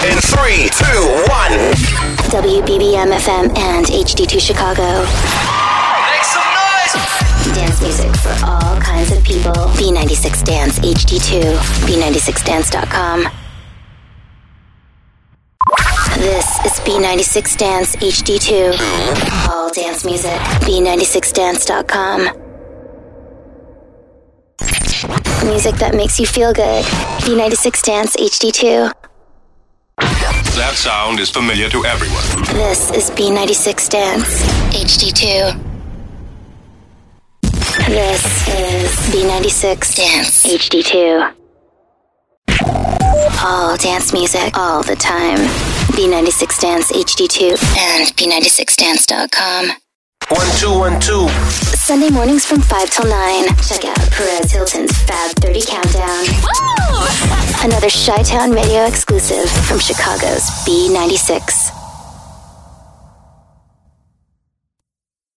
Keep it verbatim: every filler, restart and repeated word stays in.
in three, two, one. W B B M F M and H D two Chicago. Make some noise! Dance music for all kinds of people. B ninety-six Dance H D two. B ninety-six dance dot com. This is B ninety-six Dance H D two. All dance music. B ninety-six dance dot com. Music that makes you feel good. B ninety-six Dance H D two. That sound is familiar to everyone. This is B ninety-six Dance H D two. This is B ninety-six Dance H D two. All dance music, all the time. B ninety-six Dance H D two and B ninety-six dance dot com. One, two, one, two. Sunday mornings from five till nine. Check out Perez Hilton's Fab thirty Countdown. Woo! Another Chi-Town radio exclusive from Chicago's B ninety-six.